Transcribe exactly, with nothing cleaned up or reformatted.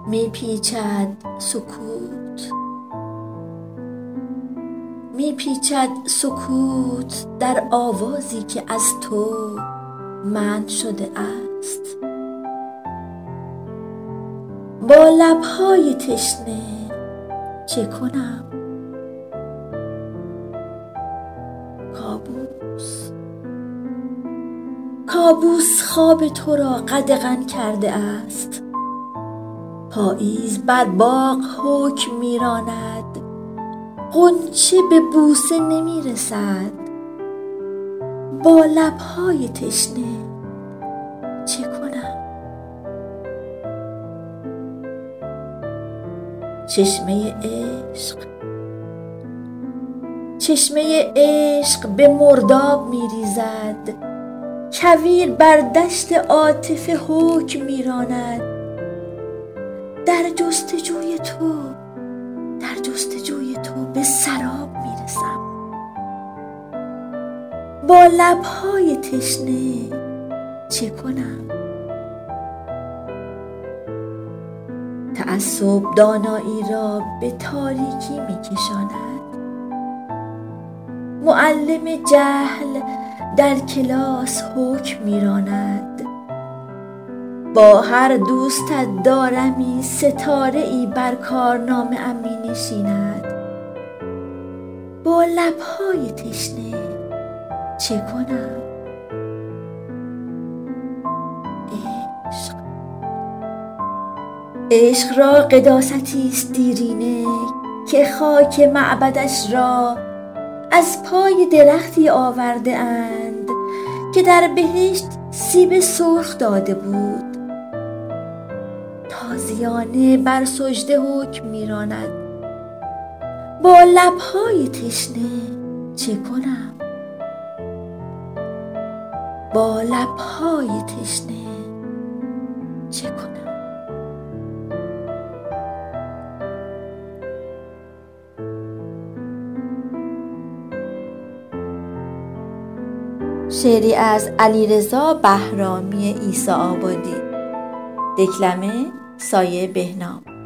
میپیچد سکوت، میپیچد سکوت در آوازی که از تو منع شده است. با لبهای تشنه چه کنم؟ کابوس کابوس خواب تو را قدغن کرده است. پاییز بر باغ حکم میراند، غنچه به بوسه نمی رسد. با لبهای تشنه چه کنم؟ چشمه عشق چشمه عشق به مرداب می ریزد، کویر بر دشت عاطفه حکم می راند. در جستجوی تو در جستجوی تو به سراب می رسم. با لبهای تشنه چه کنم؟ تعصب دانایی را به تاریکی می کشاند. معلم جهل در کلاس حکم می راند. با هر دوستت دارمی ستاره ای بر کارنامه ام می نشیند. با لبهای تشنه چه کنم؟ عشق عشق را قداستی است دیرینه که خاک معبدش را از پای درختی آورده اند که در بهشت سیب سرخ داده بود. تازیانه بر سجده حکم میراند. با لبهای تشنه چه کنم؟ با لبهای تشنه چه کنم؟ شعری از علیرضا بهرامی عیسی آبادی. دکلمه سایه بهنام.